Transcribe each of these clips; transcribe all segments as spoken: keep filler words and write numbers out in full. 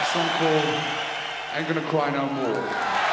song called Ain't Gonna Cry No More.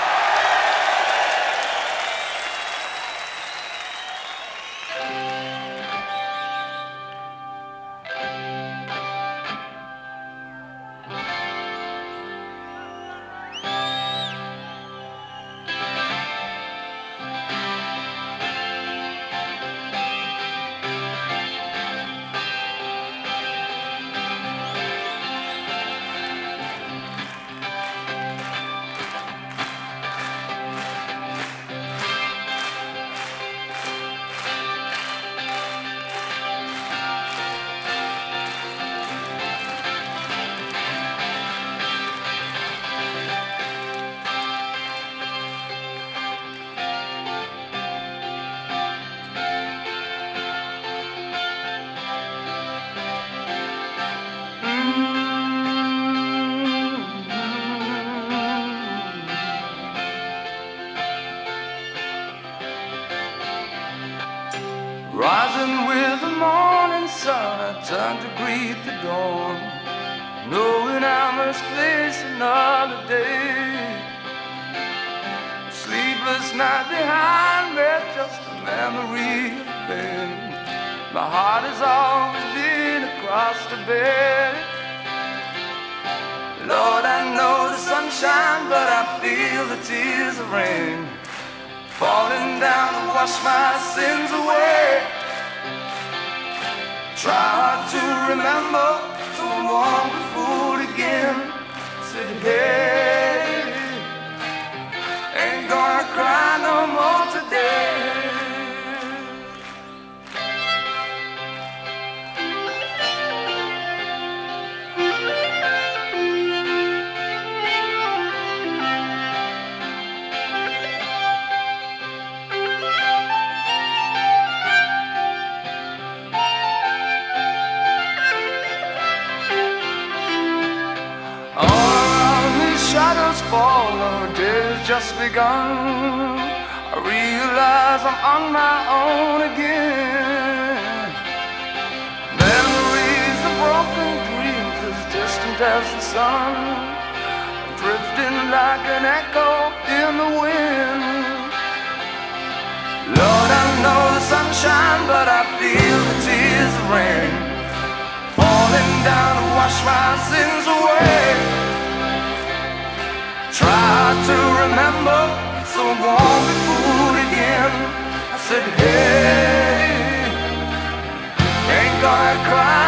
Rising with the morning sun, I turn to greet the dawn, knowing I must face another day. Sleepless night behind me, just a memory of pain. My heart has always been across the bed. Lord, I know the sunshine, but I feel the tears of rain falling down to wash my sins away. Try hard to remember, so I won't be fooled again. Said, hey, ain't gonna cry no more today. Shadows fall, the day's just begun. I realize I'm on my own again. Memories of broken dreams as distant as the sun, drifting like an echo in the wind. Lord, I know the sunshine, but I feel the tears of rain falling down to wash my sins away. Try to remember, so I won't be fooled again. I said, hey, ain't gonna cry